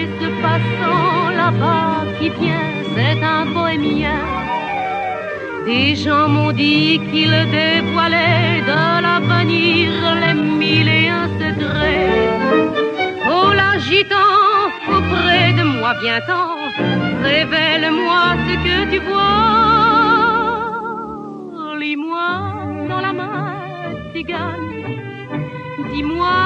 ce passant là-bas qui vient, c'est un bohémien. Des gens m'ont dit qu'il dévoilait de l'avenir les mille et un secrets. Oh l'agitant, auprès de moi viens-t'en, révèle-moi ce que tu vois. Lis-moi dans la main, tzigane, dis-moi